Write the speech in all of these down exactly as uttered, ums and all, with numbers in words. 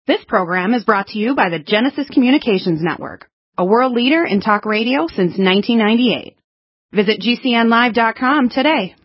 This program is brought to you by the Genesis Communications Network, a world leader in talk radio since nineteen ninety-eight. Visit G C N live dot com today.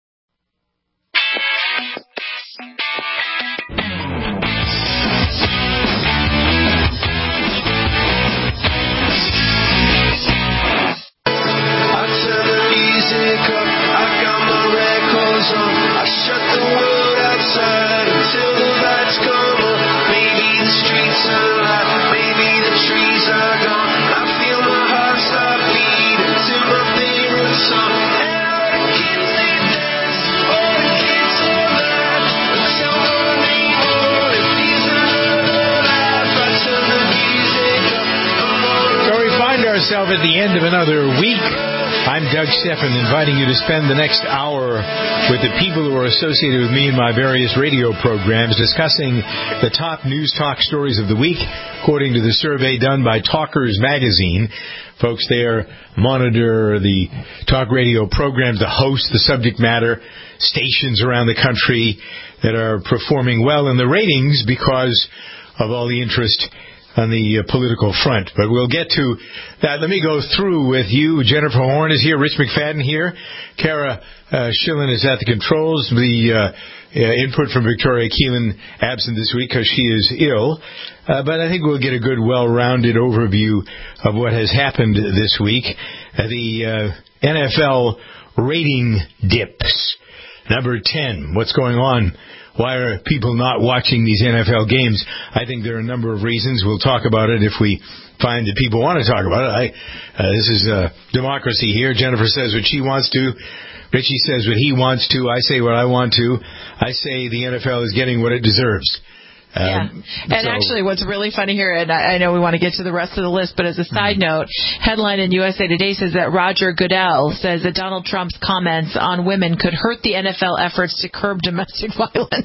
At the end of another week, I'm Doug Stephan, inviting you to spend the next hour with the people who are associated with me in my various radio programs, discussing the top news talk stories of the week, according to the survey done by Talkers Magazine. Folks there monitor the talk radio programs, the hosts, the subject matter, stations around the country that are performing well in the ratings because of all the interest on the uh, political front. But we'll get to that. Let me go through with you. Jennifer Horn is here. Rich McFadden here. Kara uh, Schillen is at the controls. The uh, uh, input from Victoria Keelan absent this week because she is ill. Uh, but I think we'll get a good, well-rounded overview of what has happened this week. Uh, the uh, N F L rating dips. Number ten. What's going on? Why are people not watching these N F L games? I think there are a number of reasons. We'll talk about it if we find that people want to talk about it. I, uh, this is uh, democracy here. Jennifer says what she wants to. Richie says what he wants to. I say what I want to. I say the N F L is getting what it deserves. Yeah. Um, and so. actually, what's really funny here, and I, I know we want to get to the rest of the list, but as a side note, headline in U S A Today says that Roger Goodell says that Donald Trump's comments on women could hurt the N F L efforts to curb domestic violence.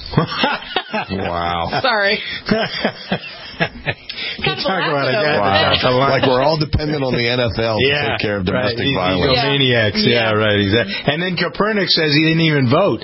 Wow. Sorry. Can't talk about it. Wow. Like we're all dependent on the N F L to yeah, take care of domestic right. violence. Egomaniacs. Yeah. yeah, right. Exactly. And then Copernic says he didn't even vote.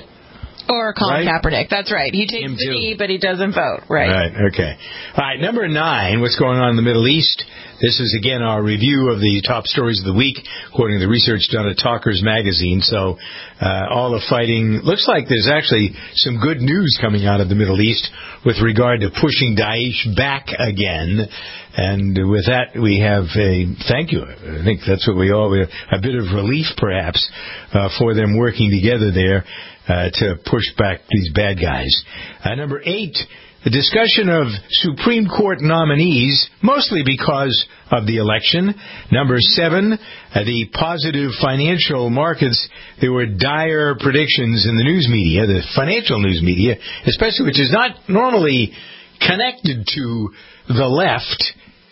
Or Colin right? Kaepernick. That's right. He takes Him the too. knee, but he doesn't vote. Right. Right. Okay. All right. Number nine, what's going on in the Middle East? This is, again, our review of the top stories of the week, according to the research done at Talkers Magazine. So uh, all the fighting, looks like there's actually some good news coming out of the Middle East with regard to pushing Daesh back again. And with that, we have a thank you. I think that's what we all, a bit of relief, perhaps, uh, for them working together there. Uh, to push back these bad guys. Uh, number eight, the discussion of Supreme Court nominees, mostly because of the election. Number seven, uh, the positive financial markets. There were dire predictions in the news media, the financial news media, especially, which is not normally connected to the left.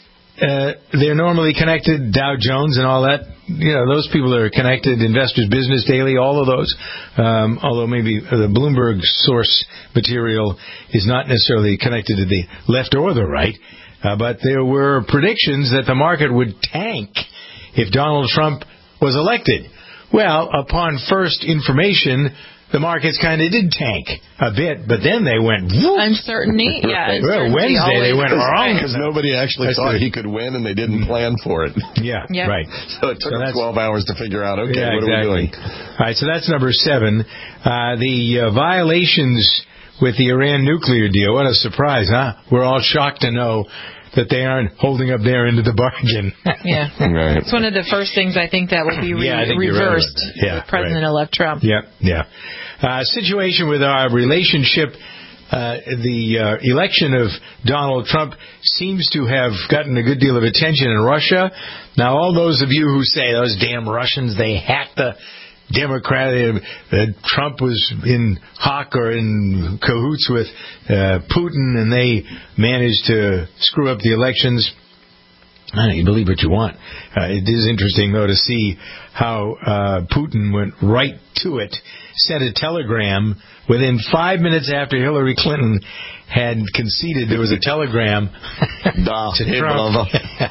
Uh, they're normally connected, Dow Jones and all that. You know, those people are connected, Investors Business Daily, all of those. Um, although maybe the Bloomberg source material is not necessarily connected to the left or the right. Uh, but there were predictions that the market would tank if Donald Trump was elected. Well, upon first information, the markets kind of did tank a bit, but then they went whoop. Uncertainty, yeah. Well, Wednesday they went wrong because nobody actually That's thought the, he could win, and they didn't plan for it. Yeah, yep. right. So it took so them twelve hours to figure out. Okay, yeah, what exactly. are we doing? All right, so that's number seven. Uh, the uh, violations with the Iran nuclear deal. What a surprise, huh? We're all shocked to know that they aren't holding up their end of the bargain. Yeah. Right. It's one of the first things I think that will be re- yeah, reversed right yeah, with President-elect right. Trump. Yeah, yeah. Uh, situation with our relationship, uh, the uh, election of Donald Trump seems to have gotten a good deal of attention in Russia. Now, all those of you who say, those damn Russians, they hacked the Democrat, uh, Trump was in hock or in cahoots with uh, Putin, and they managed to screw up the elections. I don't know, you believe what you want. Uh, it is interesting, though, to see how uh, Putin went right to it, sent a telegram within five minutes after Hillary Clinton had conceded. There was a telegram da, to hey, Trump.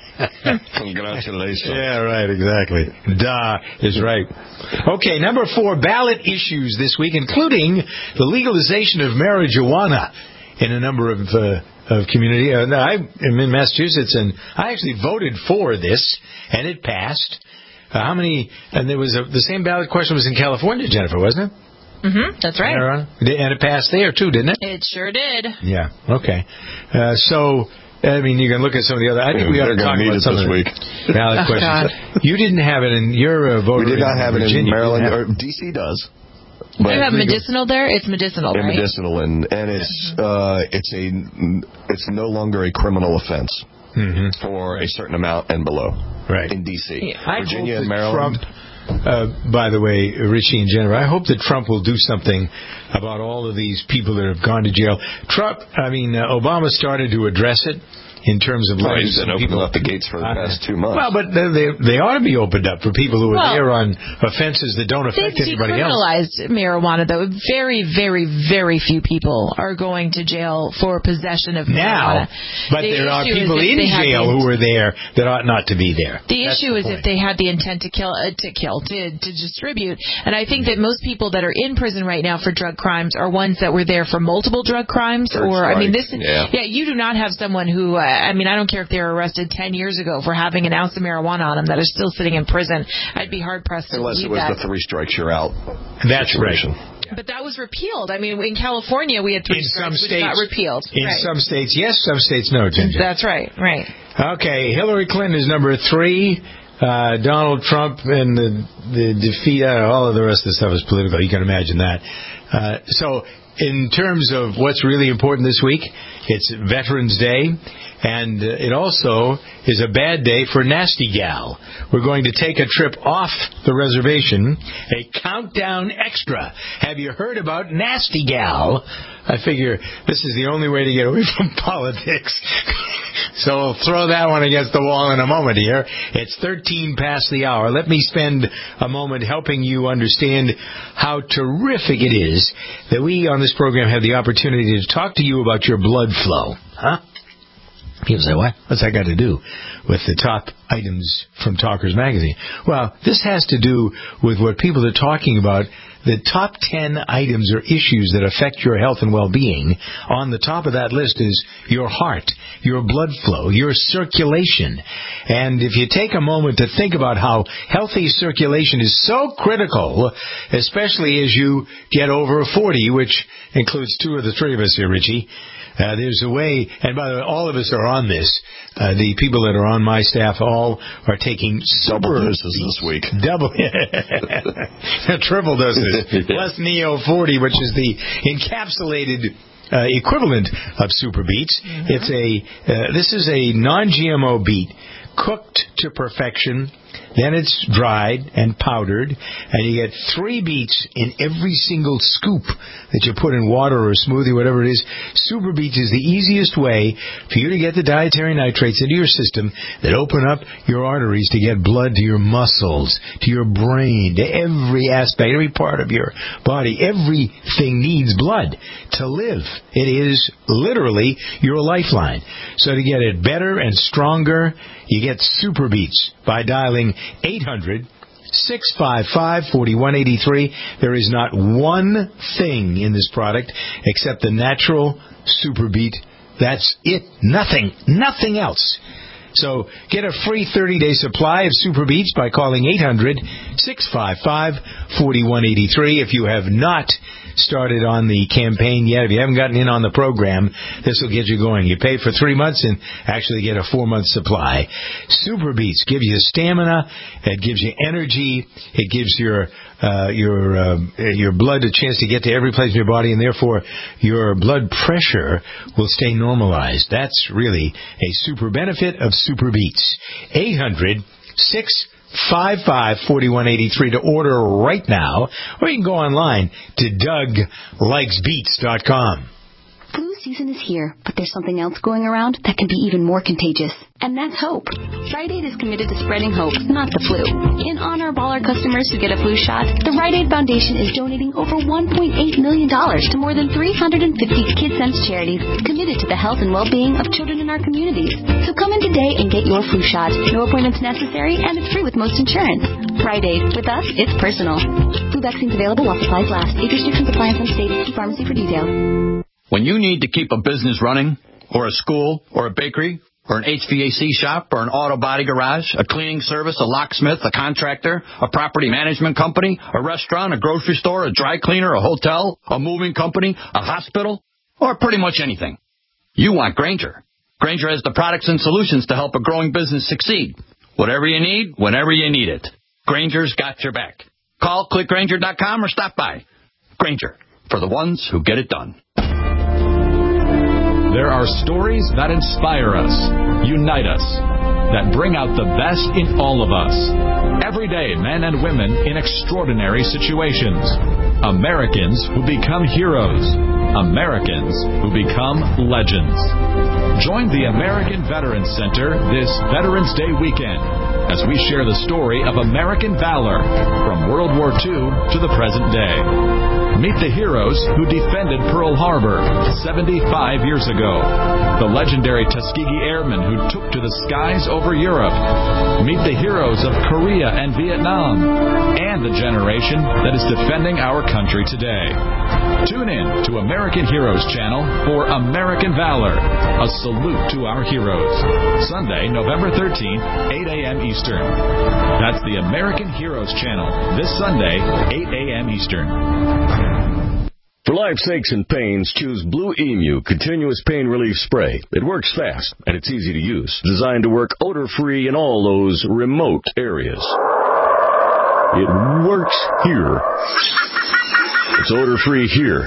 Congratulations. Yeah, right, exactly. Da is right. Okay, number four, ballot issues this week, including the legalization of marijuana in a number of uh, of community. Uh, I am in Massachusetts, and I actually voted for this, and it passed. Uh, how many? And there was a, the same ballot question was in California, Jennifer, wasn't it? Mm-hmm. That's right. And it passed there too, didn't it? It sure did. Yeah. Okay. Uh, so. I mean, you can look at some of the other. I think we ought to talk about some of the week. ballot oh, questions. God. You didn't have it in your uh, voter. We did not have Virginia. it in Maryland. Or D C does. But you have medicinal there? It's medicinal, yeah, right? Medicinal, and and it's uh, it's a it's no longer a criminal offense mm-hmm. for a certain amount and below. Right. In D C, yeah. Virginia, and Maryland. Trump, Uh, by the way, Richie and Jennifer, I hope that Trump will do something about all of these people that have gone to jail. Trump, I mean, uh, Obama started to address it in terms of well, letting he's been people opening up the gates for the uh, past two months. Well, but they they ought to be opened up for people who are well, there on offenses that don't affect anybody else. They've decriminalized marijuana, though. Very, very, very few people are going to jail for possession of marijuana. Now, but the there are people in jail the, who are there that ought not to be there. The That's issue the is point. if they had the intent to kill, uh, to kill, to, to distribute. And I think that most people that are in prison right now for drug crimes are ones that were there for multiple drug crimes. That's or right. I mean, this. Yeah. yeah, you do not have someone who. Uh, I mean, I don't care if they were arrested ten years ago for having an ounce of marijuana on them that is still sitting in prison. I'd be hard pressed to Unless it believe was that. the three strikes you're out. That's situation. right. But that was repealed. I mean, in California, we had three in strikes, some which states, got repealed. In right. some states, yes. Some states, no, Ginger. That's right. Right. Okay, Hillary Clinton is number three. Uh, Donald Trump and the the defeat. Uh, all of the rest of the stuff is political. You can imagine that. Uh, so, in terms of what's really important this week, it's Veterans Day. And uh, it also is a bad day for Nasty Gal. We're going to take a trip off the reservation, a countdown extra. Have you heard about Nasty Gal? I figure this is the only way to get away from politics. So we'll throw that one against the wall in a moment here. It's thirteen past the hour. Let me spend a moment helping you understand how terrific it is that we on this program have the opportunity to talk to you about your blood flow. Huh? People say, what? What's that got to do with the top items from Talkers Magazine? Well, this has to do with what people are talking about. The top ten items or issues that affect your health and well-being. On the top of that list is your heart, your blood flow, your circulation. And if you take a moment to think about how healthy circulation is so critical, especially as you get over forty, which includes two of the three of us here, Richie, Uh, there's a way, and by the way, all of us are on this. Uh, the people that are on my staff all are taking double doses this week. Double, triple doses. Yeah. Plus Neo forty, which is the encapsulated uh, equivalent of Super Beets. Mm-hmm. It's a uh, this is a non-G M O beet cooked to perfection. Then it's dried and powdered, and you get three beets in every single scoop that you put in water or a smoothie, whatever it is. Super Beets is the easiest way for you to get the dietary nitrates into your system that open up your arteries to get blood to your muscles, to your brain, to every aspect, every part of your body. Everything needs blood to live. It is literally your lifeline. So to get it better and stronger, you get Super Beets by dialing eight hundred, six five five, four one eight three. There is not one thing in this product except the natural Super Beet. That's it. Nothing. Nothing else. So get a free thirty-day supply of Super Beets by calling eight hundred, six five five, four one eight three. If you have not started on the campaign yet, if you haven't gotten in on the program, this will get you going. You pay for three months and actually get a four-month supply. Super Beets gives you stamina. It gives you energy. It gives your uh, your uh, your blood a chance to get to every place in your body, and therefore your blood pressure will stay normalized. That's really a super benefit of Super Beets. eight hundred, six five five, four one eight three to order right now, or you can go online to Doug Likes Beets dot com. Flu season is here, but there's something else going around that can be even more contagious, and that's hope. Rite Aid is committed to spreading hope, not the flu. In honor of all our customers who get a flu shot, the Rite Aid Foundation is donating over one point eight million dollars to more than three hundred fifty KidSense charities committed to the health and well-being of children in our communities. So come in today and get your flu shot. No appointments necessary, and it's free with most insurance. Rite Aid. With us, it's personal. Flu vaccines available while supplies last. Age restrictions apply in some states. See pharmacy for details. When you need to keep a business running, or a school, or a bakery, or an H V A C shop, or an auto body garage, a cleaning service, a locksmith, a contractor, a property management company, a restaurant, a grocery store, a dry cleaner, a hotel, a moving company, a hospital, or pretty much anything. You want Grainger. Grainger has the products and solutions to help a growing business succeed. Whatever you need, whenever you need it. Grainger's got your back. Call click grainger dot com or stop by. Grainger, for the ones who get it done. There are stories that inspire us, unite us, that bring out the best in all of us. Everyday men and women in extraordinary situations. Americans who become heroes. Americans who become legends. Join the American Veterans Center this Veterans Day weekend as we share the story of American valor from World War Two to the present day. Meet the heroes who defended Pearl Harbor seventy-five years ago. The legendary Tuskegee Airmen who took to the skies over Europe. Meet the heroes of Korea and Vietnam. And the generation that is defending our country today. Tune in to American Heroes Channel for American Valor. A salute to our heroes. Sunday, November thirteenth, eight a.m. Eastern. That's the American Heroes Channel. This Sunday, eight a.m. Eastern. For life's aches and pains, choose Blue Emu Continuous Pain Relief Spray. It works fast, and it's easy to use. Designed to work odor-free in all those remote areas. It works here. It's odor-free here.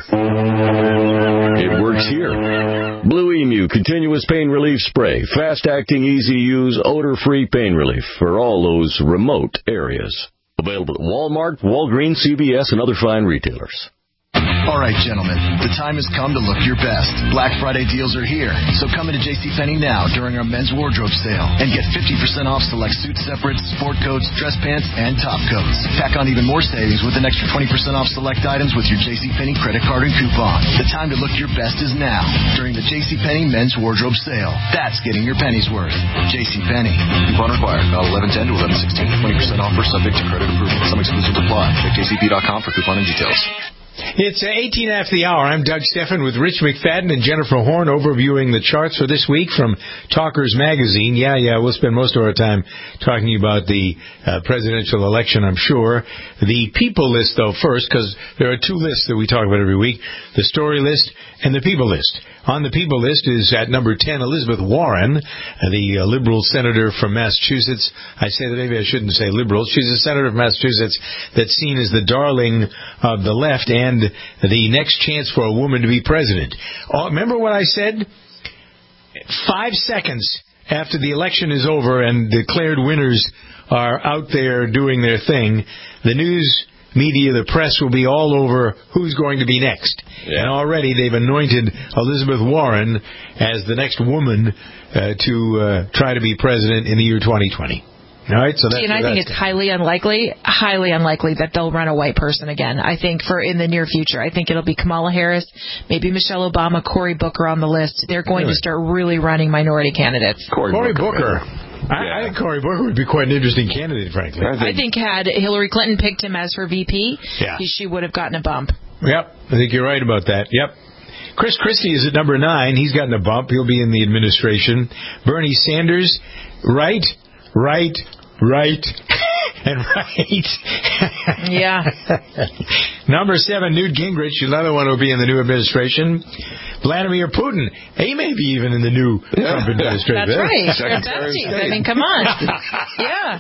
It works here. Blue Emu Continuous Pain Relief Spray. Fast-acting, easy-use, odor-free pain relief for all those remote areas. Available at Walmart, Walgreens, C V S, and other fine retailers. All right, gentlemen, the time has come to look your best. Black Friday deals are here, so come into JCPenney now during our men's wardrobe sale and get fifty percent off select suit separates, sport coats, dress pants, and top coats. Tack on even more savings with an extra twenty percent off select items with your JCPenney credit card and coupon. The time to look your best is now during the JCPenney men's wardrobe sale. That's getting your pennies worth. JCPenney. Coupon required. About eleven ten to eleven sixteen. twenty percent offer subject to credit approval. Some exclusions apply. Check J C P dot com for coupon and details. It's eighteen after the hour. I'm Doug Steffen with Rich McFadden and Jennifer Horn overviewing the charts for this week from Talkers Magazine. Yeah, yeah, we'll spend most of our time talking about the uh, presidential election, I'm sure. The people list, though, first, because there are two lists that we talk about every week, the story list and the people list. On the people list is at number ten, Elizabeth Warren, the uh, liberal senator from Massachusetts. I say that maybe I shouldn't say liberal. She's a senator from Massachusetts that's seen as the darling of the left and the next chance for a woman to be president. Oh, remember what I said? Five seconds after the election is over and declared winners are out there doing their thing, the news media, the press will be all over who's going to be next. Yeah. And already they've anointed Elizabeth Warren as the next woman uh, to uh, try to be president in the year twenty twenty. All right, so that's, and I think it's highly unlikely, highly unlikely that they'll run a white person again. I think for in the near future, I think it'll be Kamala Harris, maybe Michelle Obama, Cory Booker on the list. They're going really? to start really running minority candidates. Cory, Cory Booker. Booker. I, yeah. I think Cory Booker would be quite an interesting candidate, frankly. I think, I think had Hillary Clinton picked him as her V P, yeah. he, she would have gotten a bump. Yep, I think you're right about that. Yep. Chris Christie is at number nine. He's gotten a bump. He'll be in the administration. Bernie Sanders, right, right, right, and right. Yeah. Number seven, Newt Gingrich, another one who'll be in the new administration. Vladimir Putin, he may be even in the new yeah. Trump administration. That's right. Besties. I mean, come on. Yeah.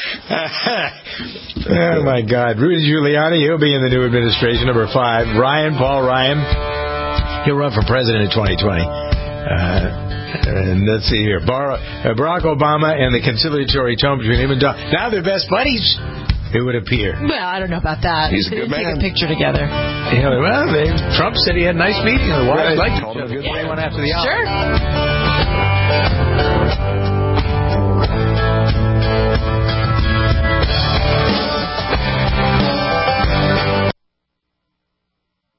Oh, my God. Rudy Giuliani, he'll be in the new administration. Number five, Ryan, Paul Ryan. He'll run for president in twenty twenty. Uh, and let's see here. Bar- uh, Barack Obama and the conciliatory tone between him and Donald. Now they're best buddies, it would appear. Well, I don't know about that. He's a good take man. a picture together. Yeah, well, they, Trump said he had a nice meeting. The wives right. liked each other. Good yeah. one after the hour. Sure.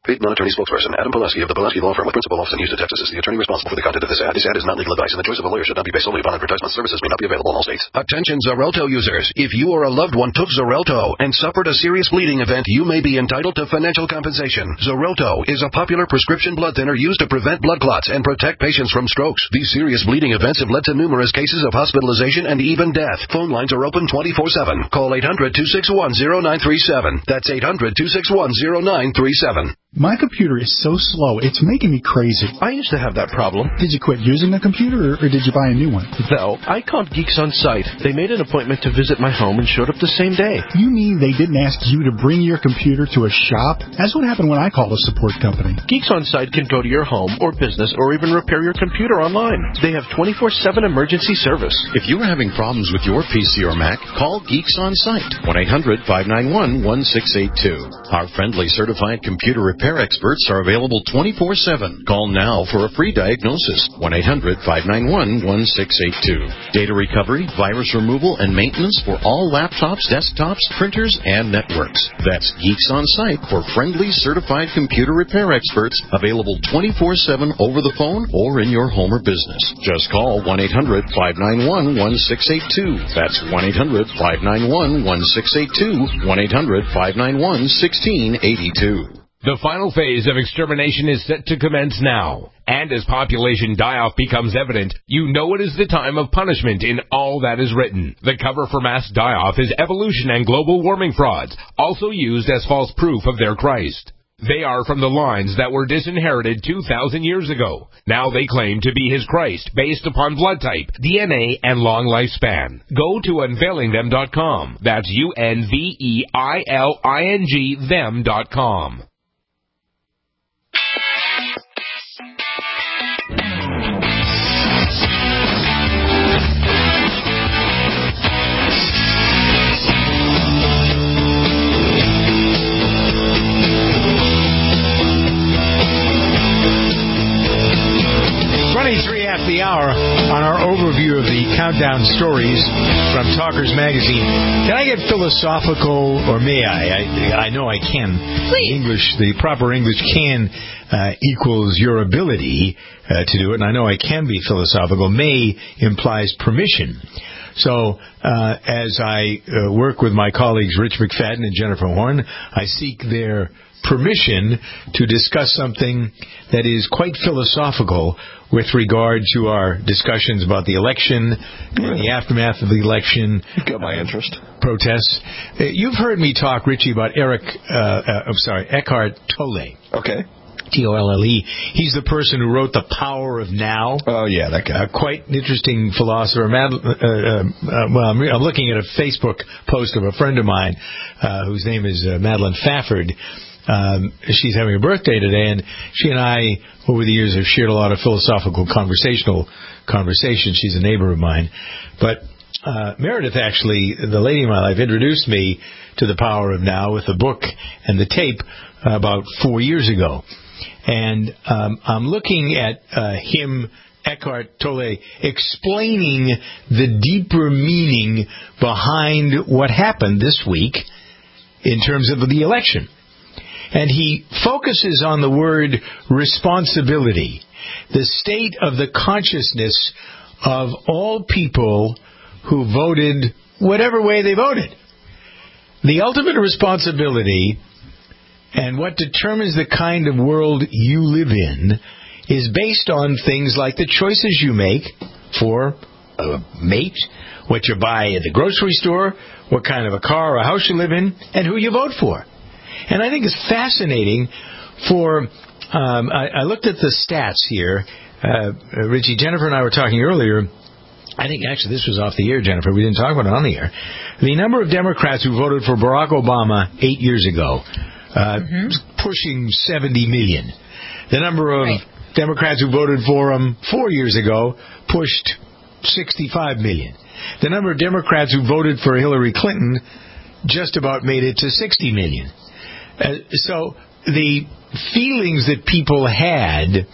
Paid non-attorney spokesperson Adam Pulaski of the Pulaski Law Firm with principal office in Houston, Texas is the attorney responsible for the content of this ad. This ad is not legal advice, and the choice of a lawyer should not be based solely upon advertisement. Services may not be available in all states. Attention Xarelto users. If you or a loved one took Xarelto and suffered a serious bleeding event, you may be entitled to financial compensation. Xarelto is a popular prescription blood thinner used to prevent blood clots and protect patients from strokes. These serious bleeding events have led to numerous cases of hospitalization and even death. Phone lines are open twenty-four seven. Call eight hundred, two six one, zero nine three seven. That's eight hundred, two six one, zero nine three seven. My computer is so slow, it's making me crazy. I used to have that problem. Did you quit using the computer, or, or did you buy a new one? No, I called Geeks On Site. They made an appointment to visit my home and showed up the same day. You mean they didn't ask you to bring your computer to a shop? That's what happened when I called a support company. Geeks On Site can go to your home or business or even repair your computer online. They have twenty-four seven emergency service. If you are having problems with your P C or Mac, call Geeks On Site, one eight hundred, five nine one, one six eight two. Our friendly certified computer repair experts are available twenty-four seven. Call now for a free diagnosis, one eight hundred, five nine one, one six eight two. Data recovery, virus removal, and maintenance for all laptops, desktops, printers, and networks. That's Geeks On Site for friendly certified computer repair experts, available twenty-four seven over the phone or in your home or business. Just call one eight hundred, five nine one, one six eight two. That's one eight hundred, five nine one, one six eight two, one eight hundred, five nine one, one six eight two. The final phase of extermination is set to commence now. And as population die-off becomes evident, you know it is the time of punishment in all that is written. The cover for mass die-off is evolution and global warming frauds, also used as false proof of their Christ. They are from the lines that were disinherited two thousand years ago. Now they claim to be his Christ, based upon blood type, D N A, and long lifespan. Go to unveiling them dot com. That's U N V E I L I N G them dot com. twenty-three after the hour on our overview of the countdown stories from Talkers Magazine. Can I get philosophical, or may I? I, I know I can. Please. English, the proper English can uh, equals your ability uh, to do it, and I know I can be philosophical. May implies permission. So, uh, as I uh, work with my colleagues Rich McFadden and Jennifer Horn, I seek their permission to discuss something that is quite philosophical with regard to our discussions about the election and the aftermath of the election. Got my interest. Protests. Uh, you've heard me talk, Richie, about Eric, uh, uh, I'm sorry, Eckhart Tolle. Okay. T O L L E. He's the person who wrote The Power of Now. Oh, yeah, that guy. Uh, quite an interesting philosopher. Mad, uh, uh, uh, well, I'm, I'm looking at a Facebook post of a friend of mine uh, whose name is uh, Madeline Fafford. Um, she's having a birthday today, and she and I, over the years, have shared a lot of philosophical conversational conversations. She's a neighbor of mine. But uh, Meredith, actually, the lady in my life, introduced me to The Power of Now with a book and the tape about four years ago. And um, I'm looking at uh, him, Eckhart Tolle, explaining the deeper meaning behind what happened this week in terms of the election. And he focuses on the word responsibility, the state of the consciousness of all people who voted whatever way they voted. The ultimate responsibility and what determines the kind of world you live in is based on things like the choices you make for a mate, what you buy at the grocery store, what kind of a car or a house you live in, and who you vote for. And I think it's fascinating for, um, I, I looked at the stats here. Uh, Richie, Jennifer and I were talking earlier. I think actually this was off the air, Jennifer. We didn't talk about it on the air. The number of Democrats who voted for Barack Obama eight years ago, uh, mm-hmm. pushing seventy million. The number of right. Democrats who voted for him four years ago pushed sixty-five million. The number of Democrats who voted for Hillary Clinton just about made it to sixty million. Uh, so the feelings that people had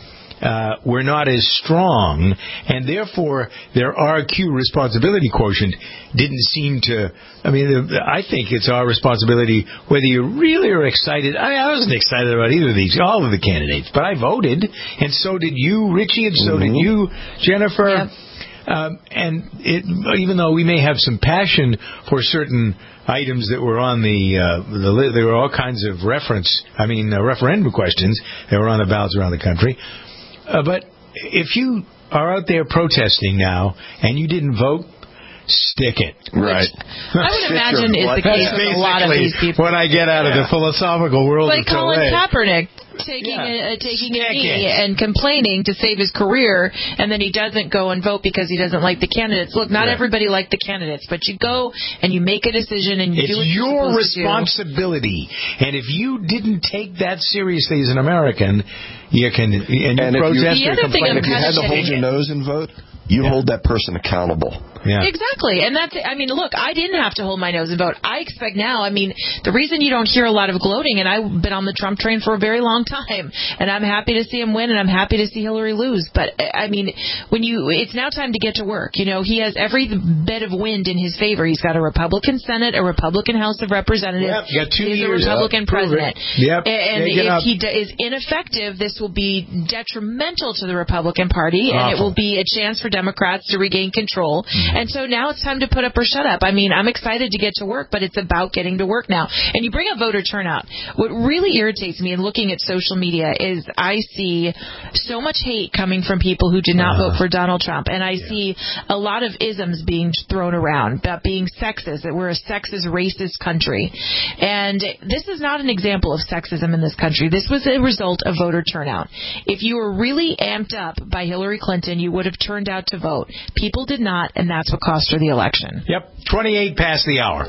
uh, were not as strong, and therefore their R Q responsibility quotient didn't seem to. I mean, I think it's our responsibility whether you really are excited. I, I wasn't excited about either of these, all of the candidates, but I voted, and so did you, Richie, and so mm-hmm. did you, Jennifer. Yep. Um, and it, even though we may have some passion for certain items that were on the, uh, the li- there were all kinds of reference, I mean, uh, referendum questions that were on the ballots around the country. Uh, but if you are out there protesting now and you didn't vote, stick it. Right. I would imagine is the case with a lot of these people. What I get out yeah. of the philosophical world like of Colin Tolle. Kaepernick taking yeah. a, taking a knee and complaining to save his career, and then he doesn't go and vote because he doesn't like the candidates. Look, not yeah. everybody liked the candidates, but you go and you make a decision and you it's do what your you're responsibility. And if you didn't take that seriously as an American, you can and you and protest if you, or complain. If you had to hold your nose and vote, you yeah. hold that person accountable. Yeah. Exactly. And that's, I mean, look, I didn't have to hold my nose and vote. I expect now, I mean, the reason you don't hear a lot of gloating, and I've been on the Trump train for a very long time, and I'm happy to see him win, and I'm happy to see Hillary lose. But, I mean, when you, it's now time to get to work. You know, he has every bit of wind in his favor. He's got a Republican Senate, a Republican House of Representatives. Yep, you got two He's years a Republican up. president. Yep. And if up. he is ineffective, this will be detrimental to the Republican Party, and Awful. it will be a chance for Democrats to regain control. Mm-hmm. And so now it's time to put up or shut up. I mean, I'm excited to get to work, but it's about getting to work now. And you bring up voter turnout. What really irritates me in looking at social media is I see so much hate coming from people who did not uh, vote for Donald Trump. And I yeah. see a lot of isms being thrown around about being sexist, that we're a sexist, racist country. And this is not an example of sexism in this country. This was a result of voter turnout. If you were really amped up by Hillary Clinton, you would have turned out to vote. People did not, and that's what cost her the election. Yep, twenty-eight past the hour.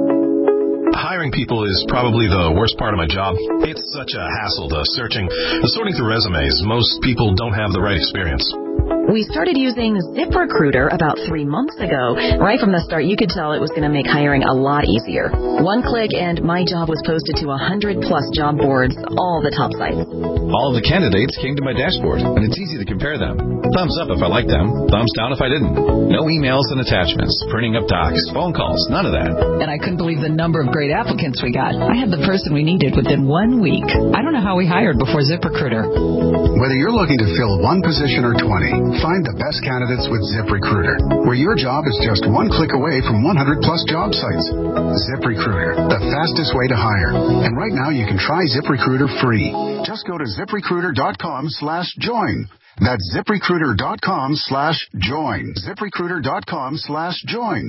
Hiring people is probably the worst part of my job. It's such a hassle, the searching, the sorting through resumes. Most people don't have the right experience. We started using ZipRecruiter about three months ago. Right from the start, you could tell it was going to make hiring a lot easier. One click and my job was posted to one hundred plus job boards, all the top sites. All of the candidates came to my dashboard, and it's easy to compare them. Thumbs up if I liked them, thumbs down if I didn't. No emails and attachments, printing up docs, phone calls, none of that. And I couldn't believe the number of great applicants we got. I had the person we needed within one week. I don't know how we hired before ZipRecruiter. Whether you're looking to fill one position or twenty, find the best candidates with ZipRecruiter, where your job is just one click away from one hundred plus job sites. ZipRecruiter, the fastest way to hire. And right now you can try ZipRecruiter free. Just go to ZipRecruiter.com slash join. That's ZipRecruiter.com slash join. ZipRecruiter.com slash join.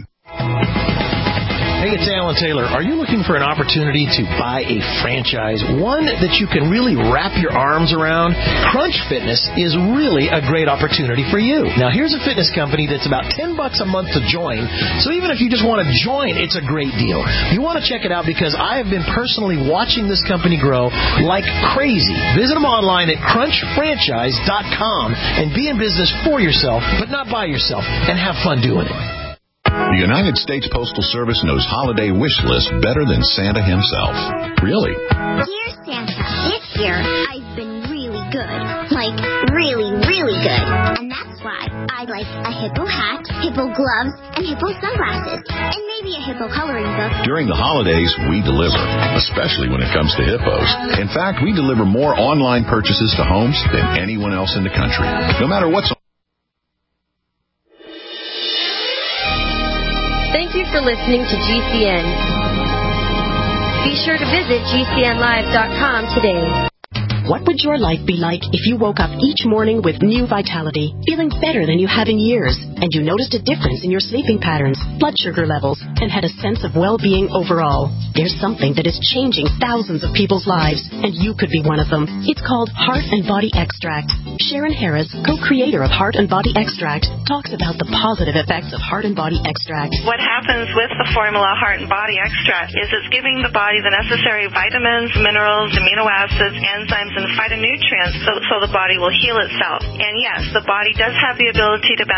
Hey, it's Alan Taylor. Are you looking for an opportunity to buy a franchise, one that you can really wrap your arms around? Crunch Fitness is really a great opportunity for you. Now, here's a fitness company that's about ten bucks a month to join, so even if you just want to join, it's a great deal. You want to check it out because I have been personally watching this company grow like crazy. Visit them online at crunch franchise dot com and be in business for yourself, but not by yourself, and have fun doing it. The United States Postal Service knows holiday wish lists better than Santa himself. Really? Dear Santa, this year I've been really good. Like, really, really good. And that's why I'd like a hippo hat, hippo gloves, and hippo sunglasses. And maybe a hippo coloring book. During the holidays, we deliver, especially when it comes to hippos. In fact, we deliver more online purchases to homes than anyone else in the country. No matter what's on. Thank you for listening to G C N. Be sure to visit G C N live dot com today. What would your life be like if you woke up each morning with new vitality, feeling better than you have in years, and you noticed a difference in your sleeping patterns, blood sugar levels, and had a sense of well-being overall? There's something that is changing thousands of people's lives, and you could be one of them. It's called Heart and Body Extract. Sharon Harris, co-creator of Heart and Body Extract, talks about the positive effects of Heart and Body Extract. What happens with the formula Heart and Body Extract is it's giving the body the necessary vitamins, minerals, amino acids, enzymes, and phytonutrients so, so the body will heal itself. And yes, the body does have the ability to balance blood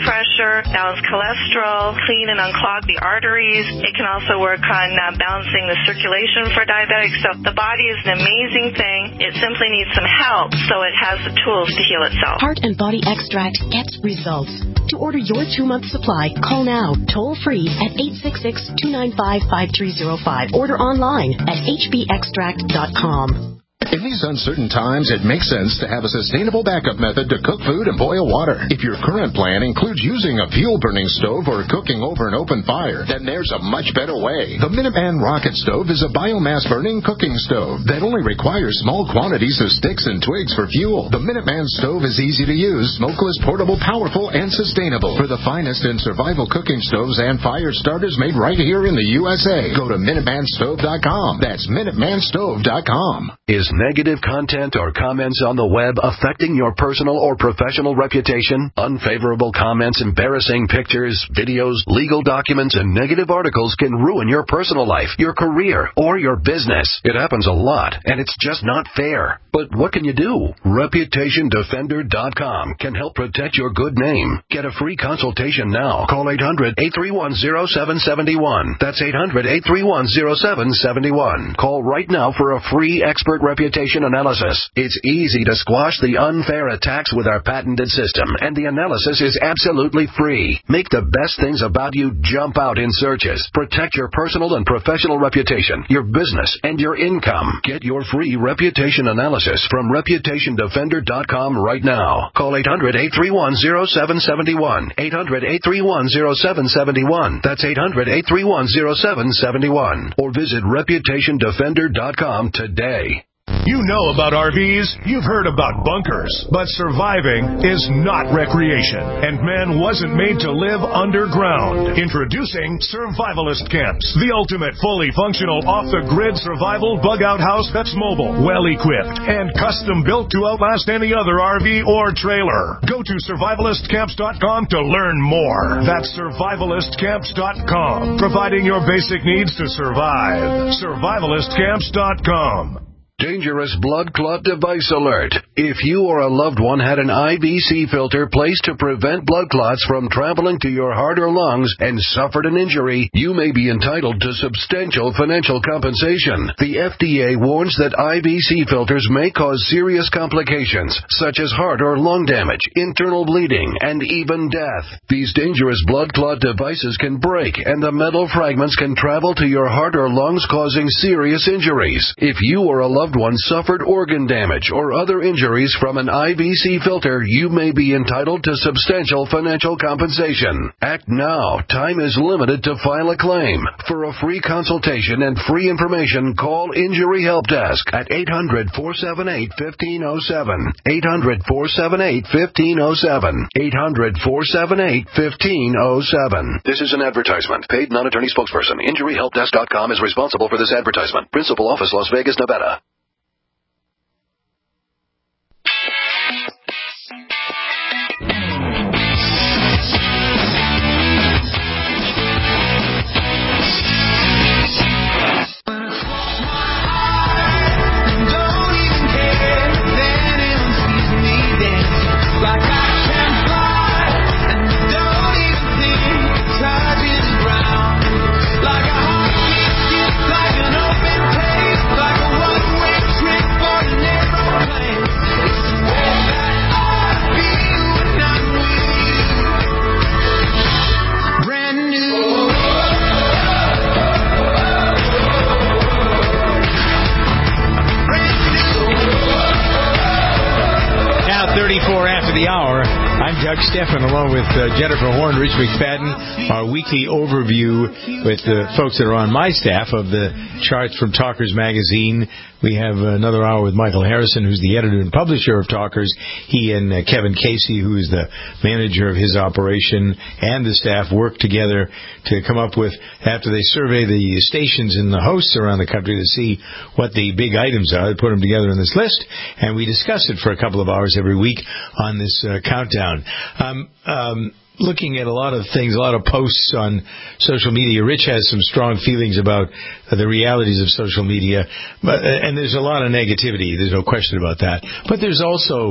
pressure, balance cholesterol, clean and unclog the arteries. It can also work on uh, balancing the circulation for diabetics. So the body is an amazing thing. It simply needs some help, so it has the tools to heal itself. Heart and Body Extract gets results. To order your two-month supply, call now, toll-free at eight six six, two nine five, five three zero five. Order online at h b extract dot com. In these uncertain times, it makes sense to have a sustainable backup method to cook food and boil water. If your current plan includes using a fuel-burning stove or cooking over an open fire, then there's a much better way. The Minuteman Rocket Stove is a biomass-burning cooking stove that only requires small quantities of sticks and twigs for fuel. The Minuteman Stove is easy to use, smokeless, portable, powerful, and sustainable. For the finest in survival cooking stoves and fire starters made right here in the U S A, go to Minuteman Stove dot com. That's Minuteman Stove dot com. Is negative content or comments on the web affecting your personal or professional reputation? Unfavorable comments, embarrassing pictures, videos, legal documents, and negative articles can ruin your personal life, your career, or your business. It happens a lot, and it's just not fair. But what can you do? Reputation Defender dot com can help protect your good name. Get a free consultation now. Call eight hundred, eight three one, zero seven seven one. That's eight hundred, eight three one, zero seven seven one. Call right now for a free expert reputation analysis. It's easy to squash the unfair attacks with our patented system, and the analysis is absolutely free. Make the best things about you jump out in searches. Protect your personal and professional reputation, your business, and your income. Get your free reputation analysis from Reputation Defender dot com right now. Call eight hundred, eight three one, zero seven seven one. eight hundred, eight three one, zero seven seven one. That's eight hundred, eight three one, zero seven seven one. Or visit Reputation Defender dot com today. You know about R Vs, you've heard about bunkers, but surviving is not recreation, and man wasn't made to live underground. Introducing Survivalist Camps, the ultimate fully functional off-the-grid survival bug-out house that's mobile, well-equipped, and custom-built to outlast any other R V or trailer. Go to survivalist camps dot com to learn more. That's survivalist camps dot com, providing your basic needs to survive. survivalist camps dot com. Dangerous blood clot device alert. If you or a loved one had an I V C filter placed to prevent blood clots from traveling to your heart or lungs and suffered an injury, you may be entitled to substantial financial compensation. The F D A warns that I V C filters may cause serious complications, such as heart or lung damage, internal bleeding, and even death. These dangerous blood clot devices can break, and the metal fragments can travel to your heart or lungs, causing serious injuries. If you or a loved one suffered organ damage or other injuries from an I V C filter, you may be entitled to substantial financial compensation. Act now. Time is limited to file a claim. For a free consultation and free information, call Injury Help Desk at eight hundred, four seven eight, one five zero seven. eight hundred, four seven eight, one five zero seven. eight hundred, four seven eight, one five zero seven. This is an advertisement. Paid non-attorney spokesperson. Injury Help Desk dot com is responsible for this advertisement. Principal office, Las Vegas, Nevada. thirty-four after the hour. I'm Doug Stephan, along with uh, Jennifer Horn, Rich McFadden, our weekly overview with the folks that are on my staff of the charts from Talkers Magazine. We have another hour with Michael Harrison, who's the editor and publisher of Talkers. He and uh, Kevin Casey, who is the manager of his operation, and the staff work together to come up with, after they survey the stations and the hosts around the country to see what the big items are, they put them together in this list, and we discuss it for a couple of hours every week on this uh, countdown. Um, um, looking at a lot of things, a lot of posts on social media. Rich has some strong feelings about uh, the realities of social media, but, uh, and there's a lot of negativity. There's no question about that. But there's also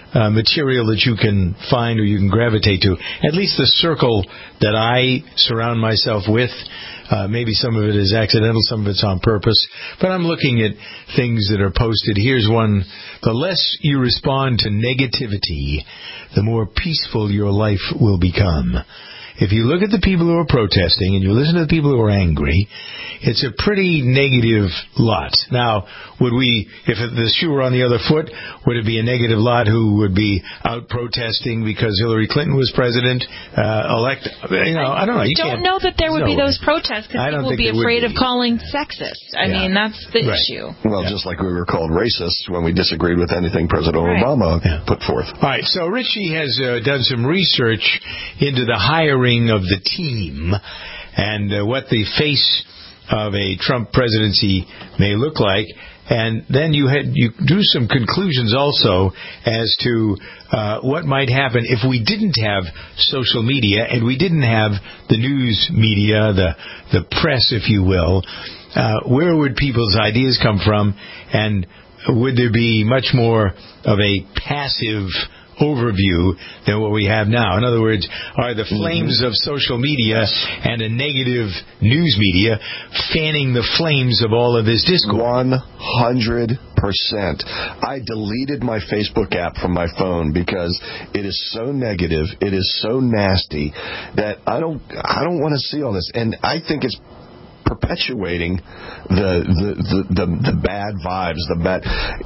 uh, material that you can find or you can gravitate to. At least the circle that I surround myself with. Uh, maybe some of it is accidental, some of it's on purpose. But I'm looking at things that are posted. Here's one. The less you respond to negativity, the more peaceful your life will become. If you look at the people who are protesting and you listen to the people who are angry, it's a pretty negative lot. Now, would we, if the shoe were on the other foot, would it be a negative lot who would be out protesting because Hillary Clinton was president, uh, elect? You know, I don't know. You I don't can't, know that there would no be those protests because people will be afraid be. of calling sexist. I Yeah. mean, that's the Right. issue. Well, Yeah. just like we were called racist when we disagreed with anything President Right. Obama Yeah. put forth. All right, so Richie has uh, done some research into the hiring of the team and uh, what the face of a Trump presidency may look like. And then you had you drew some conclusions also as to uh, what might happen if we didn't have social media and we didn't have the news media, the the press, if you will. Uh, where would people's ideas come from, and would there be much more of a passive overview than what we have now? In other words, are the flames of social media and a negative news media fanning the flames of all of this discourse? one hundred percent. I deleted my Facebook app from my phone because it is so negative, it is so nasty that I don't I don't want to see all this. And I think it's perpetuating the the, the, the, the bad vibes, the bad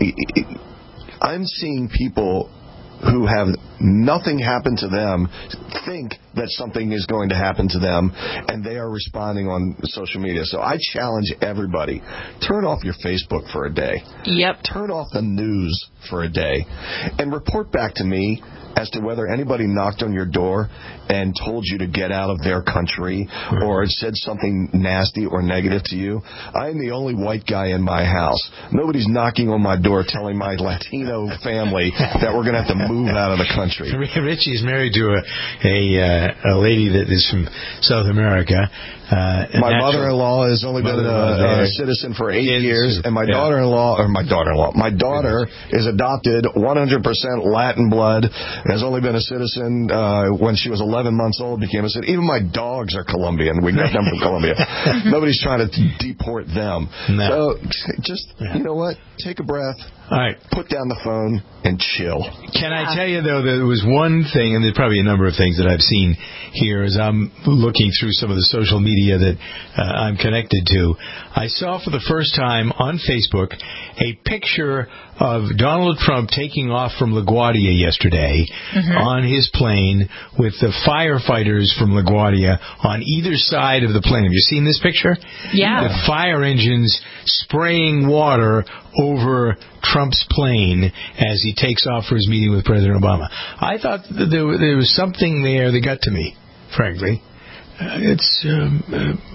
I'm seeing people who have nothing happen to them think that something is going to happen to them, and they are responding on social media. So I challenge everybody, turn off your Facebook for a day. Yep. Turn off the news for a day and report back to me as to whether anybody knocked on your door and told you to get out of their country or said something nasty or negative to you. I am the only white guy in my house. Nobody's knocking on my door telling my Latino family that we're going to have to move out of the country. Richie's married to a a, uh, a lady that is from South America. Uh, my mother-in-law has only been a, a citizen for eight is, years, and my yeah. daughter-in-law, or my daughter-in-law, my daughter is adopted, one hundred percent Latin blood, has only been a citizen uh, when she was eleven months old, became a citizen. Even my dogs are Colombian. We got them from Colombia. Nobody's trying to deport them. No. So just, yeah. you know what? Take a breath. All right. Put down the phone and chill. Can I tell you, though, that there was one thing, and there's probably a number of things that I've seen here as I'm looking through some of the social media that uh, I'm connected to. I saw for the first time on Facebook a picture of Donald Trump taking off from LaGuardia yesterday mm-hmm. on his plane with the firefighters from LaGuardia on either side of the plane. Have you seen this picture? Yeah. The fire engines spraying water over Trump's plane as he takes off for his meeting with President Obama. I thought that there, there was something there that got to me, frankly. Uh, it's um,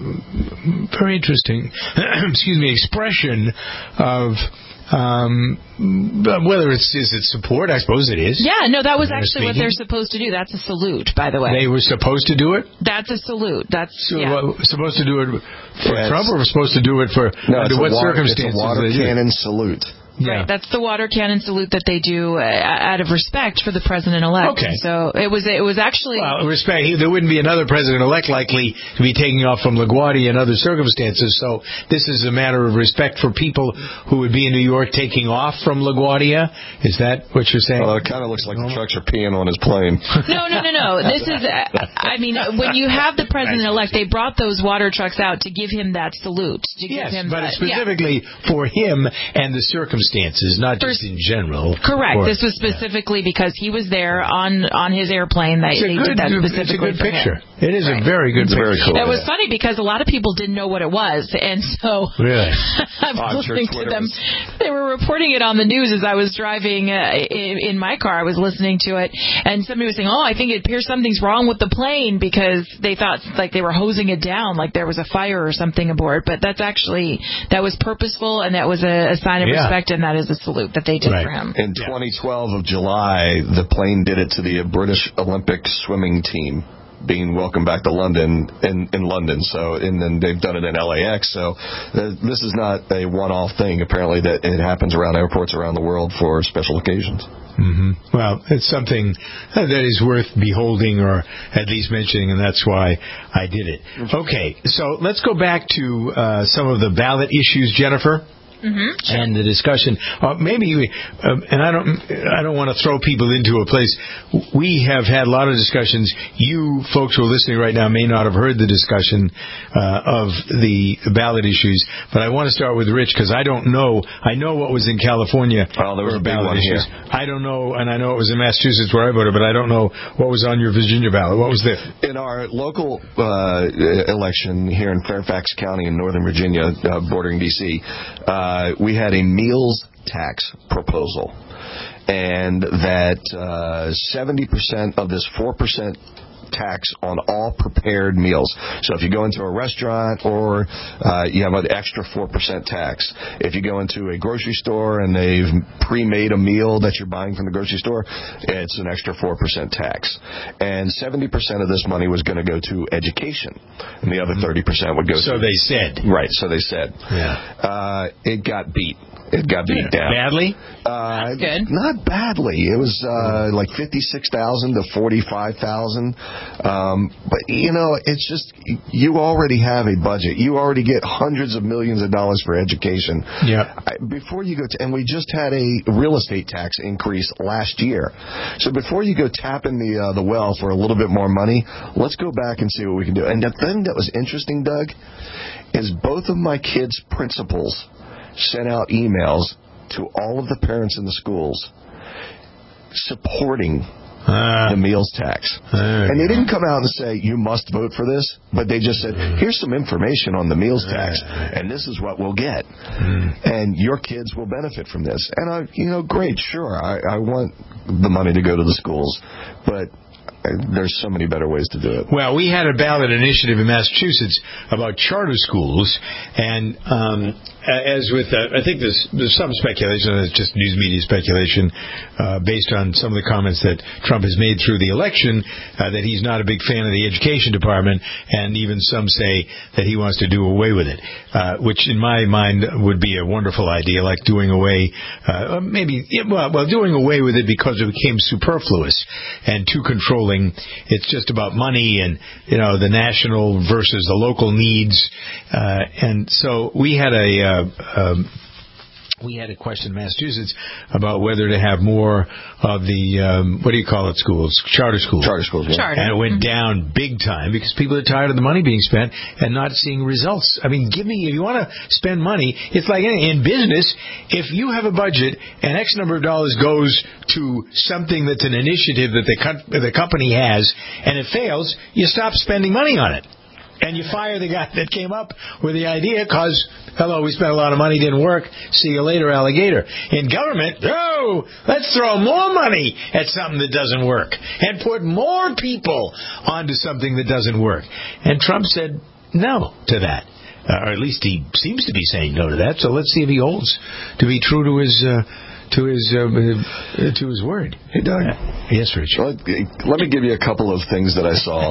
uh, very interesting, excuse me, expression of um, whether it's is it support. I suppose it is. Yeah, no, that was actually what they're supposed to do. That's a salute, by the way. They were supposed to do it? That's a salute. That's so, yeah. uh, supposed to do it for yes. Trump, or supposed to do it for no, under what water, circumstances? It's a water cannon salute. Yeah. Right, that's the water cannon salute that they do uh, out of respect for the president-elect. Okay. So it was it was actually... Well, respect. There wouldn't be another president-elect likely to be taking off from LaGuardia in other circumstances. So this is a matter of respect for people who would be in New York taking off from LaGuardia. Is that what you're saying? Well, it kind of looks like the trucks are peeing on his plane. No, no, no, no. This is... Uh, I mean, when you have the president-elect, they brought those water trucks out to give him that salute. To give yes, him but that, specifically yeah. for him and the circumstances, not just in general. Correct. Or, this was specifically yeah. because he was there on, on his airplane. That they good, did that specifically it's a good for picture. him. It is right. a very good it's picture. Very cool, it was yeah. funny because a lot of people didn't know what it was, and so really? I was oh, listening sure to them. Was... They were reporting it on the news as I was driving uh, in, in my car. I was listening to it, and somebody was saying, "Oh, I think it appears something's wrong with the plane," because they thought like they were hosing it down, like there was a fire or something aboard. But that's actually that was purposeful, and that was a, a sign of yeah. respect, and that is a salute that they did right. for him. In yeah. twenty twelve of July, the plane did it to the British Olympic swimming team being welcomed back to London in, in London. So, and then they've done it in L A X. So uh, this is not a one-off thing. Apparently that it happens around airports around the world for special occasions. Mm-hmm. Well, it's something that is worth beholding or at least mentioning, and that's why I did it. Okay, so let's go back to uh, some of the ballot issues, Jennifer. Mm-hmm. And the discussion, uh, maybe, we, uh, and I don't, I don't want to throw people into a place. We have had a lot of discussions. You folks who are listening right now may not have heard the discussion uh, of the ballot issues, but I want to start with Rich because I don't know. I know what was in California. Well, there was a big one issues. here. I don't know, and I know it was in Massachusetts where I voted, but I don't know what was on your Virginia ballot. What was this? In our local uh, election here in Fairfax County in Northern Virginia, uh, bordering D C, uh, Uh, we had a meals tax proposal, and that uh, seventy percent of this four percent tax on all prepared meals. So if you go into a restaurant or uh, you have an extra four percent tax. If you go into a grocery store and they've pre-made a meal that you're buying from the grocery store, it's an extra four percent tax. And seventy percent of this money was going to go to education, and the other thirty percent would go so to... So they said. Right, so they said. Yeah. Uh, it got beat. It got beat down. Badly? Uh, That's good. Not badly. It was uh, like fifty-six thousand to forty-five thousand. Um, but, you know, it's just, you already have a budget. You already get hundreds of millions of dollars for education. Yeah. Before you go, to, and we just had a real estate tax increase last year. So before you go tapping the uh, the well for a little bit more money, let's go back and see what we can do. And the thing that was interesting, Doug, is both of my kids' principals sent out emails to all of the parents in the schools supporting uh, the meals tax. Uh, and they didn't come out and say, you must vote for this, but they just said, here's some information on the meals tax, and this is what we'll get. And your kids will benefit from this. And, I, you know, great, sure, I, I want the money to go to the schools, but there's so many better ways to do it. Well, we had a ballot initiative in Massachusetts about charter schools, and um, as with, uh, I think there's, there's some speculation, it's just news media speculation, uh, based on some of the comments that Trump has made through the election, uh, that he's not a big fan of the education department, and even some say that he wants to do away with it, uh, which in my mind would be a wonderful idea, like doing away, uh, maybe, well, well, doing away with it because it became superfluous and too controlling. It's just about money and, you know, the national versus the local needs. Uh, and so we had a, uh, um, we had a question in Massachusetts about whether to have more of the, um, what do you call it, schools? Charter schools. Charter schools, yeah. Charter. And it went Mm-hmm. down big time because people are tired of the money being spent and not seeing results. I mean, give me, if you want to spend money, it's like in business, if you have a budget and X number of dollars goes to something that's an initiative that the, co- the company has and it fails, you stop spending money on it. And you fire the guy that came up with the idea because, hello, we spent a lot of money, didn't work. See you later, alligator. In government, oh, let's throw more money at something that doesn't work and put more people onto something that doesn't work. And Trump said no to that. Uh, or at least he seems to be saying no to that. So let's see if he holds to be true to his... Uh, To his uh, uh, to his word. Hey, Doug. Uh, yes, Rich. Let, let me give you a couple of things that I saw.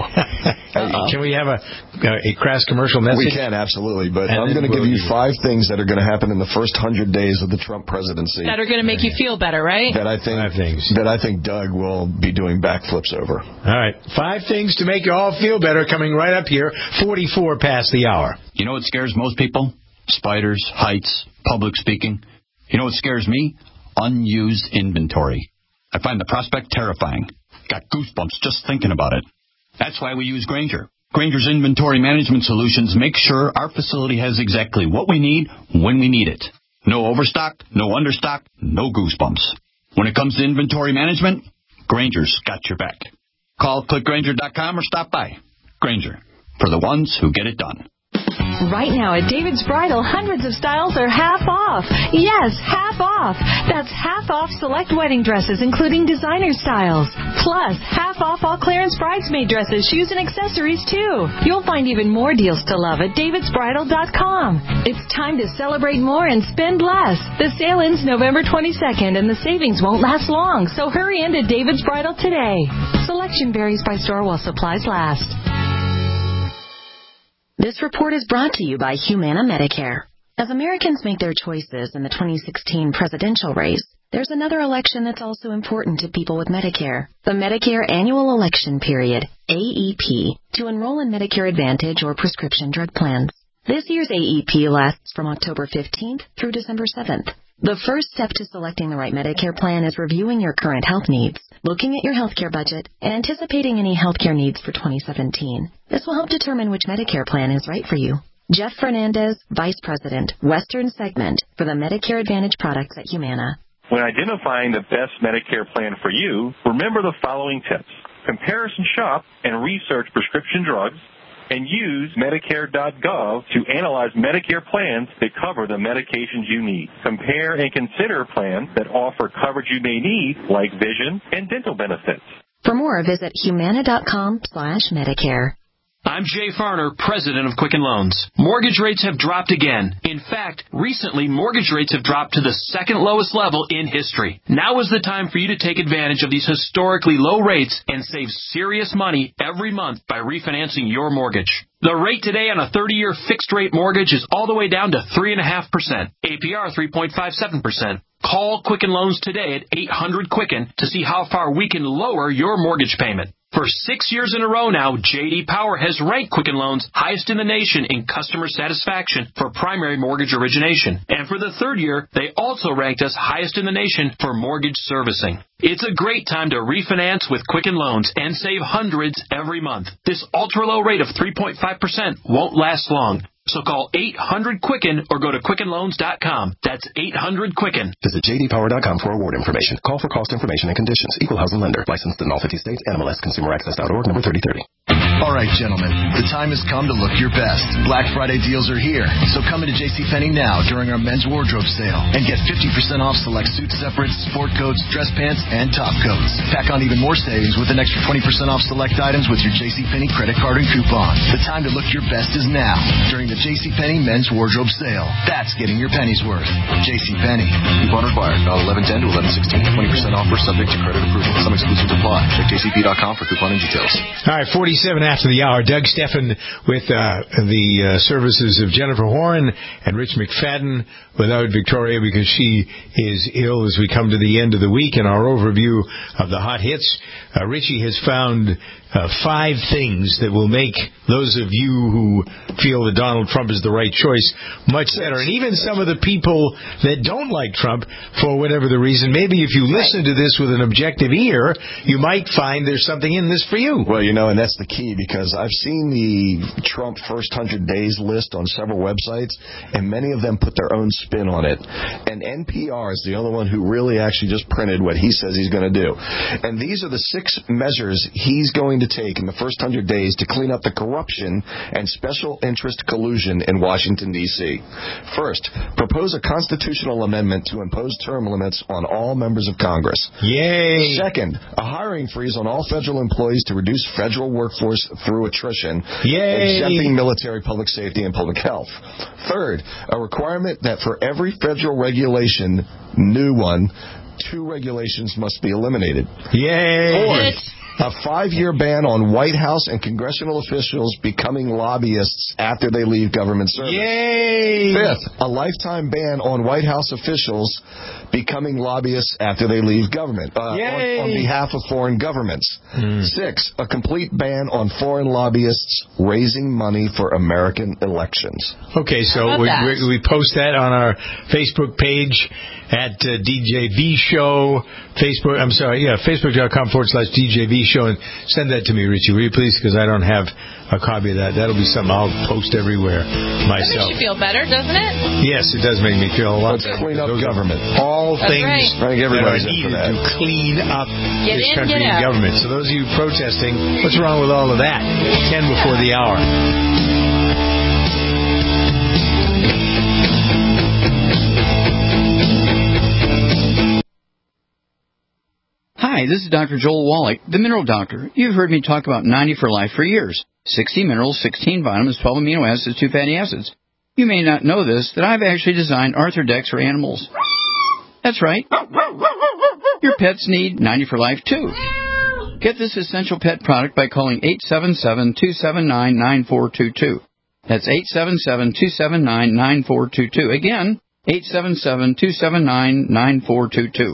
uh, Can we have a a crass commercial message? We can, absolutely. But and I'm going to we'll give you five things that are going to happen in the first hundred days of the Trump presidency. That are going to make you feel better, right? That I think five things. that I think Doug will be doing backflips over. All right, five things to make you all feel better. Coming right up here, forty-four past the hour. You know what scares most people? Spiders, heights, public speaking. You know what scares me? Unused inventory. I find the prospect terrifying. Got goosebumps just thinking about it. That's why we use Grainger. Grainger's inventory management solutions make sure our facility has exactly what we need when we need it. No overstock, no understock, no goosebumps. When it comes to inventory management, Grainger's got your back. Call click grainger dot com or stop by. Grainger, for the ones who get it done. Right now at David's Bridal, hundreds of styles are half off. Yes, half off. That's half off select wedding dresses, including designer styles. Plus, half off all clearance bridesmaid dresses, shoes, and accessories, too. You'll find even more deals to love at davids bridal dot com. It's time to celebrate more and spend less. The sale ends November twenty-second, and the savings won't last long, so hurry into David's Bridal today. Selection varies by store while supplies last. This report is brought to you by Humana Medicare. As Americans make their choices in the twenty sixteen presidential race, There's another election that's also important to people with Medicare. The Medicare Annual Election Period, A E P, to enroll in Medicare Advantage or prescription drug plans. This year's A E P lasts from October fifteenth through December seventh. The first step to selecting the right Medicare plan is reviewing your current health needs, looking at your healthcare budget, and anticipating any healthcare needs for twenty seventeen. This will help determine which Medicare plan is right for you. Jeff Fernandez, Vice President, Western Segment for the Medicare Advantage products at Humana. When identifying the best Medicare plan for you, remember the following tips. Comparison shop and research prescription drugs, and use Medicare dot gov to analyze Medicare plans that cover the medications you need. Compare and consider plans that offer coverage you may need, like vision and dental benefits. For more, visit humana.com slash Medicare. I'm Jay Farner, president of Quicken Loans. Mortgage rates have dropped again. In fact, recently, mortgage rates have dropped to the second lowest level in history. Now is the time for you to take advantage of these historically low rates and save serious money every month by refinancing your mortgage. The rate today on a thirty-year fixed-rate mortgage is all the way down to three point five percent. A P R three point five seven percent. Call Quicken Loans today at eight hundred Quicken to see how far we can lower your mortgage payment. For six years in a row now, J D Power has ranked Quicken Loans highest in the nation in customer satisfaction for primary mortgage origination. And for the third year, they also ranked us highest in the nation for mortgage servicing. It's a great time to refinance with Quicken Loans and save hundreds every month. This ultra-low rate of three point five percent won't last long. So call eight hundred Quicken or go to Quicken Loans dot com. That's eight hundred Quicken. Visit J D Power dot com for award information. Call for cost information and conditions. Equal housing lender. Licensed in all fifty states. N M L S Consumer Access dot org, number thirty thirty. All right, gentlemen, the time has come to look your best. Black Friday deals are here, so come into JCPenney now during our men's wardrobe sale and get fifty percent off select suit separates, sport coats, dress pants, and top coats. Pack on even more savings with an extra twenty percent off select items with your JCPenney credit card and coupon. The time to look your best is now during the JCPenney men's wardrobe sale. That's getting your pennies worth. JCPenney. Coupon required. Valid eleven ten to eleven sixteen. twenty percent offer subject to credit approval. Some exclusions apply. Check J C P dot com for coupon and details. All right, forty-seven after the hour. Doug Steffen with uh, the uh, services of Jennifer Horn and Rich McFadden without Victoria because she is ill as we come to the end of the week. In our overview of the hot hits, uh, Richie has found uh, five things that will make those of you who feel that Donald Trump is the right choice much better. And even some of the people that don't like Trump, for whatever the reason, maybe if you listen to this with an objective ear, you might find there's something in this for you. Well, you know, and that's the key, because I've seen the Trump first one hundred days list on several websites, and many of them put their own spin on it. And N P R is the only one who really actually just printed what he says he's going to do. And these are the six measures he's going to take in the first one hundred days to clean up the corruption and special interest collusion in Washington, D C First, propose a constitutional amendment to impose term limits on all members of Congress. Yay! Second, a hiring freeze on all federal employees to reduce federal workforce through attrition. Yay! Exempting military, public safety, and public health. Third, a requirement that for every federal regulation, new one, two regulations must be eliminated. Yay! Fourth, a five-year ban on White House and congressional officials becoming lobbyists after they leave government service. Yay! Fifth, a lifetime ban on White House officials becoming lobbyists after they leave government uh, on, on behalf of foreign governments. Mm. Six, a complete ban on foreign lobbyists raising money for American elections. Okay, so we, we, we post that on our Facebook page at uh, D J V Show, Facebook, I'm sorry, yeah, facebook.com forward slash DJV Show, and send that to me, Richie, will you please, because I don't have a copy of that. That'll be something I'll post everywhere myself. That makes you feel better, doesn't it? Yes, it does make me feel a lot Let's better. clean up government. All That's things right. I think everybody's that are in for needed that. to clean up Get this in, country get and out. government. So those of you protesting, what's wrong with all of that? Ten before the hour. Hi, this is Doctor Joel Wallach, the Mineral Doctor. You've heard me talk about ninety for Life for years. sixty minerals, sixteen vitamins, twelve amino acids, two fatty acids. You may not know this, that I've actually designed Arthrodex for animals. That's right. Your pets need ninety for Life, too. Get this essential pet product by calling eight seven seven, two seven nine, nine four two two. That's eight seven seven, two seven nine, nine four two two. Again, eight seven seven, two seven nine, nine four two two.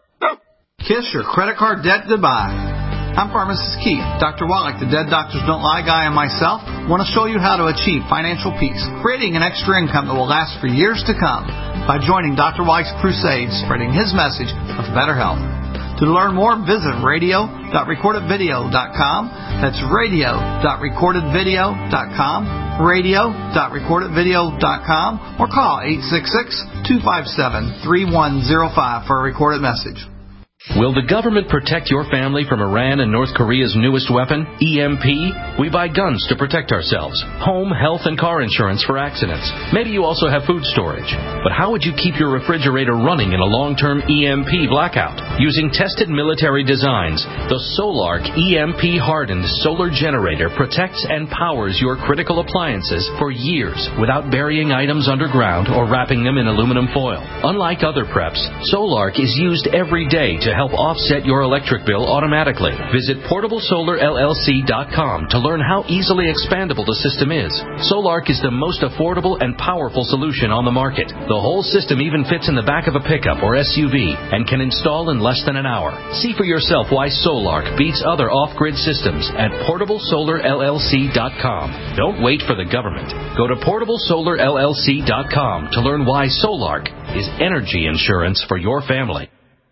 Kiss your credit card debt goodbye. I'm Pharmacist Keith. Doctor Wallach, the Dead Doctors Don't Lie guy, and myself want to show you how to achieve financial peace, creating an extra income that will last for years to come by joining Doctor Wallach's crusade, spreading his message of better health. To learn more, visit radio dot recorded video dot com. That's radio dot recorded video dot com, radio dot recorded video dot com, or call eight six six, two five seven, three one zero five for a recorded message. Will the government protect your family from Iran and North Korea's newest weapon, E M P? We buy guns to protect ourselves, home, health, and car insurance for accidents. Maybe you also have food storage. But how would you keep your refrigerator running in a long-term E M P blackout? Using tested military designs, the Solark E M P-hardened solar generator protects and powers your critical appliances for years without burying items underground or wrapping them in aluminum foil. Unlike other preps, Solark is used every day to help offset your electric bill automatically. Visit portable solar L L C dot com to learn how easily expandable the system is. Solark is the most affordable and powerful solution on the market. The whole system even fits in the back of a pickup or S U V and can install in less than an hour. See for yourself why Solark beats other off-grid systems at portable solar L L C dot com. Don't wait for the government. Go to portable solar L L C dot com to learn why Solark is energy insurance for your family.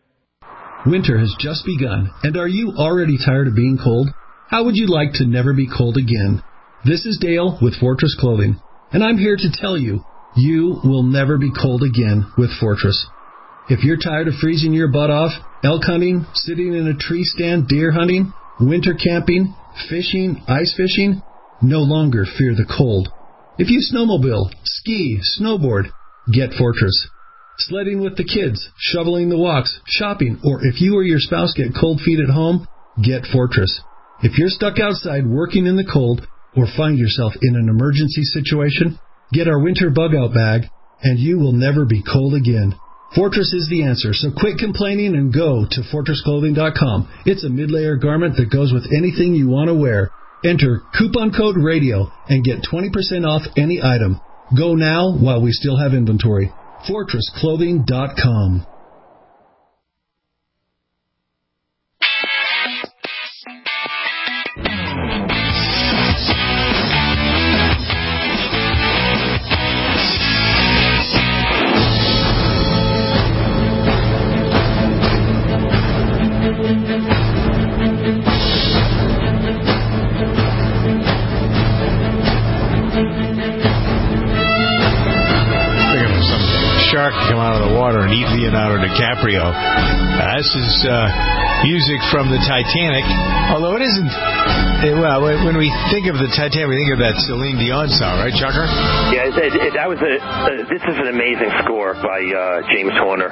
Winter has just begun, and are you already tired of being cold? How would you like to never be cold again? This is Dale with Fortress Clothing, and I'm here to tell you, you will never be cold again with Fortress. If you're tired of freezing your butt off, elk hunting, sitting in a tree stand, deer hunting, winter camping, fishing, ice fishing, no longer fear the cold. If you snowmobile, ski, snowboard, get Fortress. Sledding with the kids, shoveling the walks, shopping, or if you or your spouse get cold feet at home, get Fortress. If you're stuck outside working in the cold or find yourself in an emergency situation, get our winter bug-out bag, and you will never be cold again. Fortress is the answer, so quit complaining and go to fortress clothing dot com. It's a mid-layer garment that goes with anything you want to wear. Enter coupon code RADIO and get twenty percent off any item. Go now while we still have inventory. fortress clothing dot com. Shark to come out of the water and eat Leonardo DiCaprio. Uh, this is uh, music from the Titanic, although it isn't. It, well, when we think of the Titanic, we think of that Celine Dion song, right, Chucker? Yeah, it, it, that was a. Uh, this is an amazing score by uh, James Horner.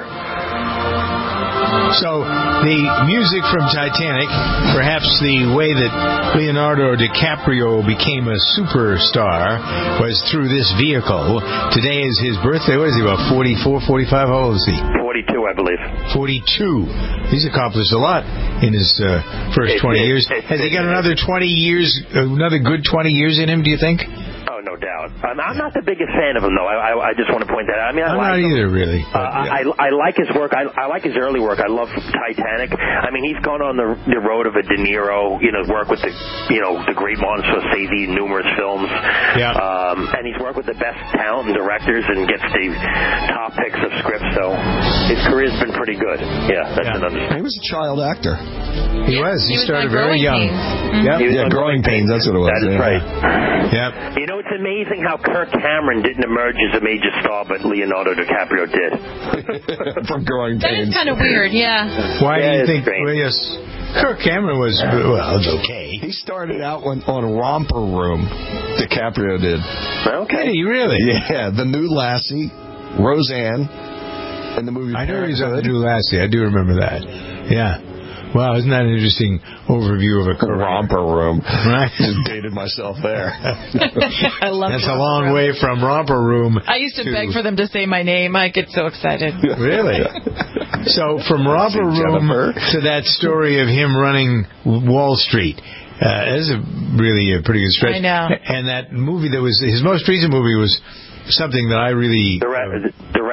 So the music from Titanic, perhaps the way that Leonardo DiCaprio became a superstar was through this vehicle. Today is his birthday. What is he, about forty-four, forty-five? How old is he? forty-two, I believe. forty-two. He's accomplished a lot in his uh, first twenty it, years. It, it, Has he got another twenty years, another good twenty years in him, do you think? Oh, no doubt. I'm, I'm not the biggest fan of him, though. I, I, I just want to point that out. I mean, I I'm like not him. either, really. Uh, I, I like his work. I, I like his early work. I love Titanic. I mean, he's gone on the, the road of a De Niro, you know, work with the, you know, the great Martin Scorsese, numerous films. Yeah. Um, and he's worked with the best talent and directors and gets the top picks of scripts. So his career's been pretty good. Yeah, that's yeah. an understanding. He was a child actor. He was. He, he started very young. Mm-hmm. Yep. Yeah, Growing Pains. That's what it was. That is yeah. right. Yep. You know, it's amazing how Kirk Cameron didn't emerge as a major star, but Leonardo DiCaprio did. From Growing That Pains. is kind of weird, yeah. Why yeah, do you think? Strange. Well, yes, Kirk Cameron was well, it was okay. He started out on, on Romper Room. DiCaprio did. Okay. Did he really? Yeah, The New Lassie, Roseanne, and the movie. I know he was on The New Lassie. I do remember that. Yeah. Wow, isn't that an interesting overview of a career? Romper Room. Right. Just dated myself there. I love That's a long room. way from Romper Room. I used to, to beg for them to say my name. I get so excited. Really? So from Romper Room to that story of him running Wall Street. Uh, that's a really a pretty good stretch. I know. And that movie that was his most recent movie was something that I really the, re- the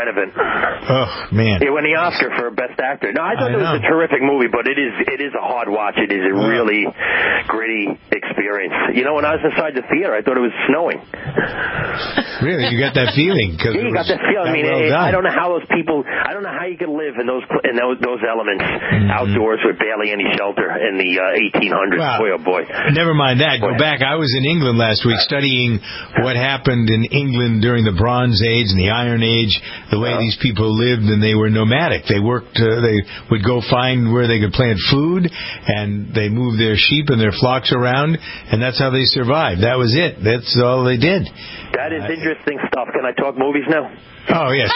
Brenneman. Oh man! He won the Oscar for Best Actor. No, I thought I it was know. a terrific movie, but it is it is a hard watch. It is a really gritty experience. You know, when I was inside the theater, I thought it was snowing. Really, you got that feeling? Cause yeah, you got that feeling. I mean, well it, done. I don't know how those people. I don't know how you could live in those in those, those elements mm-hmm. outdoors with barely any shelter in the uh, eighteen hundreds. Well, boy, oh boy. Never mind that. Go back. I was in England last week studying what happened in England during the Bronze Age and the Iron Age. The way these people lived, and they were nomadic. They worked. Uh, they would go find where they could plant food, and they moved their sheep and their flocks around, and that's how they survived. That was it. That's all they did. That is interesting stuff. Can I talk movies now? Oh, yes.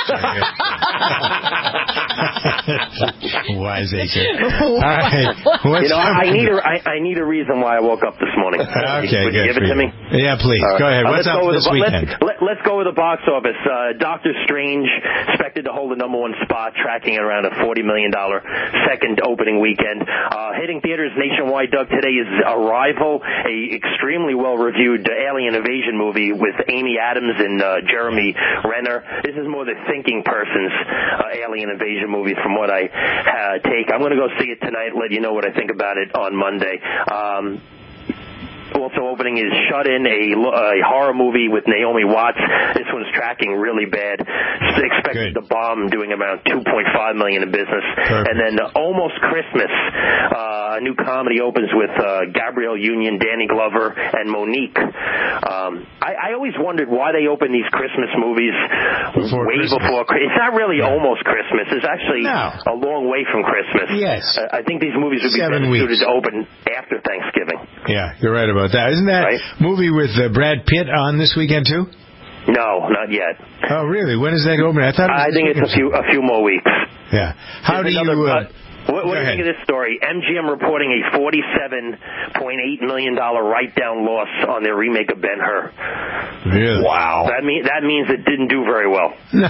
Wise agent. All right. You know, I, I need a I, I need a reason why I woke up this morning. Okay, Would you good give it to you. me? Yeah, please. Right. Go ahead. Uh, What's let's up go with this the, weekend? Let's, let, let's go with the box office. Uh, Doctor Strange expected to hold the number one spot, tracking at around a forty million dollars second opening weekend. Uh, hitting theaters nationwide, Doug, today is Arrival, a extremely well-reviewed alien invasion movie with Amy Adams and uh, Jeremy Renner. This is more the thinking person's uh, alien invasion movie from what I uh, take. I'm going to go see it tonight, let you know what I think about it on Monday. Um, Also opening is Shut In, a, a horror movie with Naomi Watts. This one's tracking really bad. Expected the bomb, doing around two point five million dollars in business. Perfect. And then uh, Almost Christmas, uh, a new comedy opens with uh, Gabrielle Union, Danny Glover, and Monique. Um, I, I always wondered why they open these Christmas movies before way Christmas. before. It's not really yeah. almost Christmas. It's actually no. a long way from Christmas. Yes. Uh, I think these movies would be Seven better weeks. suited to open after Thanksgiving. Yeah, you're right about that. Isn't that right? movie with uh, Brad Pitt on this weekend too? No, not yet. Oh, really? When is that open? I thought. It was I think it's a few a few more weeks. Yeah. How There's do another, you? Uh, uh, what what do you think of this story? M G M reporting a forty-seven point eight million dollars write-down loss on their remake of Ben-Hur. Really? Wow. That mean that means it didn't do very well. now,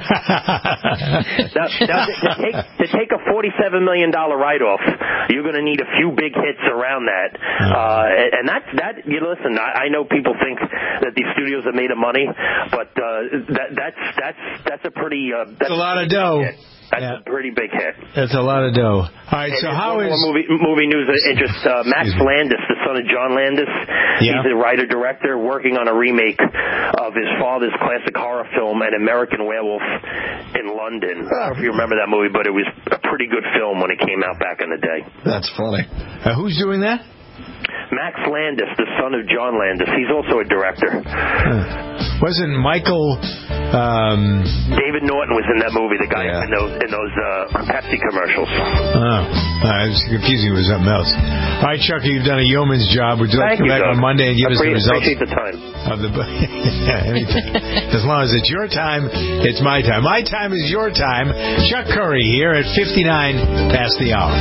now, to, to, take, to take a forty-seven million dollars write-off, you're going to need a few big hits around that. Uh, and that's that. You listen. I, I know people think that these studios have made a money, but uh, that that's that's that's a pretty. Uh, that's a lot of dough. Hit. That's yeah. a pretty big hit. That's a lot of dough. All right, and so how is... More movie, movie news of interest. Uh, Max Landis, the son of John Landis, yeah. he's a writer-director working on a remake of his father's classic horror film, An American Werewolf in London. I don't know if you remember that movie, but it was a pretty good film when it came out back in the day. That's funny. Uh, who's doing that? Max Landis, the son of John Landis. He's also a director. Huh. Wasn't Michael... Um... David Norton was in that movie, the guy yeah. in those, in those uh, Pepsi commercials. Oh, I was confusing it with something else. All right, Chucky, you've done a yeoman's job. Would you like Thank to come you, back Doug. on Monday and give I us the results? appreciate the time. Of the yeah, anytime. As long as it's your time, it's my time. My time is your time. Chuck Curry here at fifty-nine past the hour.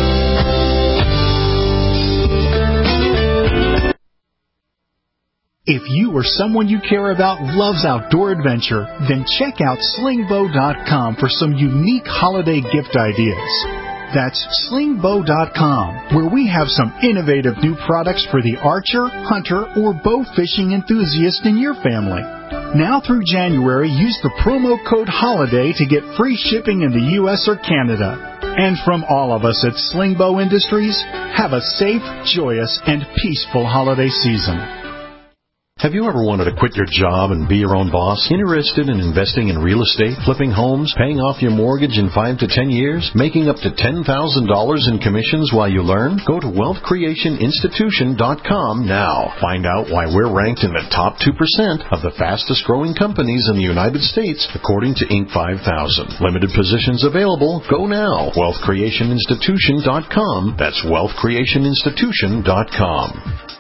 If you or someone you care about loves outdoor adventure, then check out sling bow dot com for some unique holiday gift ideas. That's sling bow dot com, where we have some innovative new products for the archer, hunter, or bow fishing enthusiast in your family. Now through January, use the promo code HOLIDAY to get free shipping in the U S or Canada. And from all of us at Sling Bow Industries, have a safe, joyous, and peaceful holiday season. Have you ever wanted to quit your job and be your own boss? Interested in investing in real estate, flipping homes, paying off your mortgage in five to ten years, making up to ten thousand dollars in commissions while you learn? Go to wealth creation institution dot com now. Find out why we're ranked in the top two percent of the fastest growing companies in the United States, according to Inc five thousand. Limited positions available. Go now. wealth creation institution dot com. That's wealth creation institution dot com.